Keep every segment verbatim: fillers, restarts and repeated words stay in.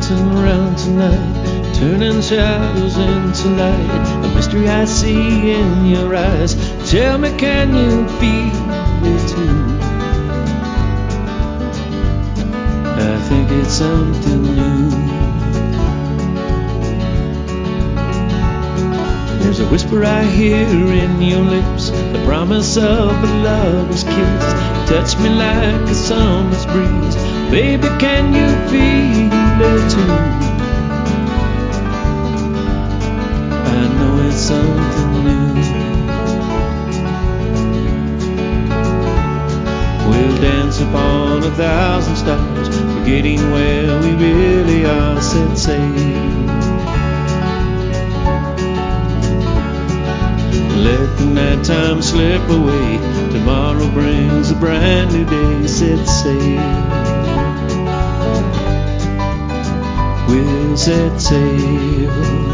dancing around tonight, turning shadows into light. The mystery I see in your eyes, tell me, can you feel it too? I think it's something new. There's a whisper I hear in your lips, the promise of a lover's kiss. Touch me like a summer's breeze, baby, can you feel it too? I know it's something new. We'll dance upon a thousand stars, forgetting where we really are, set sail. Let the nighttime slip away, tomorrow brings a brand new day, set sail. We'll set sail.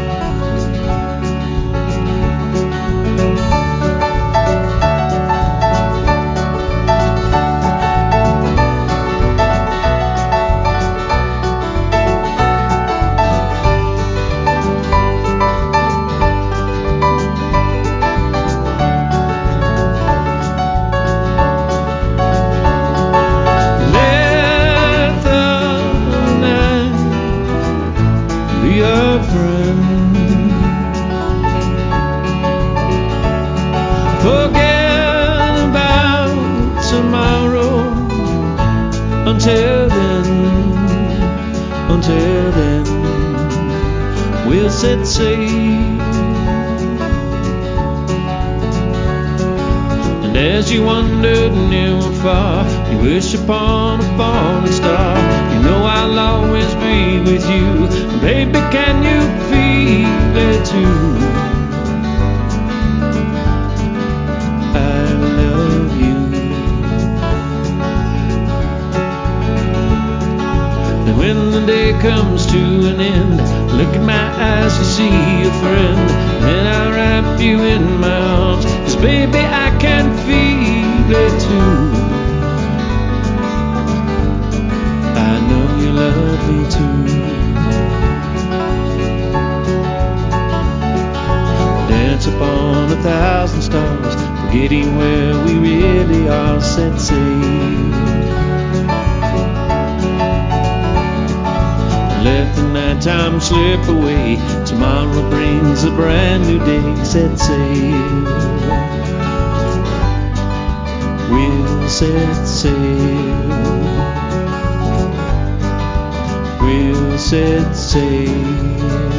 Forget about tomorrow. Until then, until then, we'll set sail. And as you wander near or far, you wish upon a falling star. You know I'll always be with you, baby, can you feel it too? When the day comes to an end, look in my eyes, you see a friend. Then I'll wrap you in my arms, 'cause baby, I can feel it too. I know you love me too. Dance upon a thousand stars, forgetting where we really are, set sail. Let the nighttime slip away, tomorrow brings a brand new day, set sail. We'll set sail. We'll set sail.